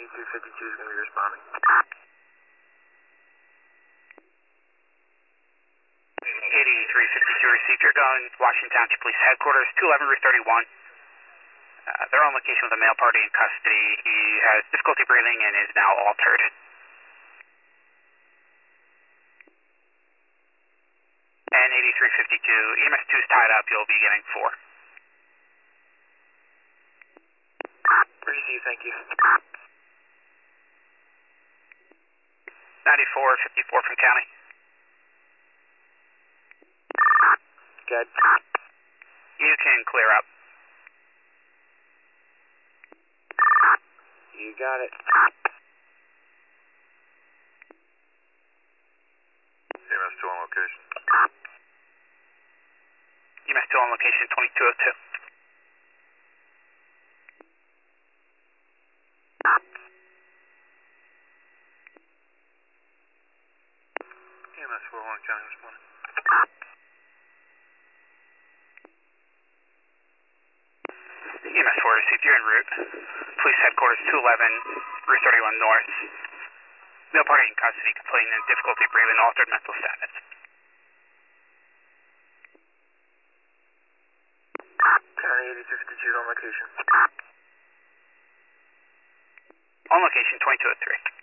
8252 is going to be responding. 8352 received. You're going Washington Township Police Headquarters, 211 Route 31. They're on location with a male party in custody. He has difficulty breathing and is now altered. And 8352, EMS 2 is tied up. You'll be getting 4. Receive, thank you. 9454 from county. Good. You can clear up. You got it. EMS 2 on location. EMS 2 on location, 2202. EMS 4 Warren County responding. EMS 4 received. You're en route. Police Headquarters, 211 Route 31 North. Male party in custody, complaining of difficulty breathing, altered mental status. County 8252 is on location. On location, 2203.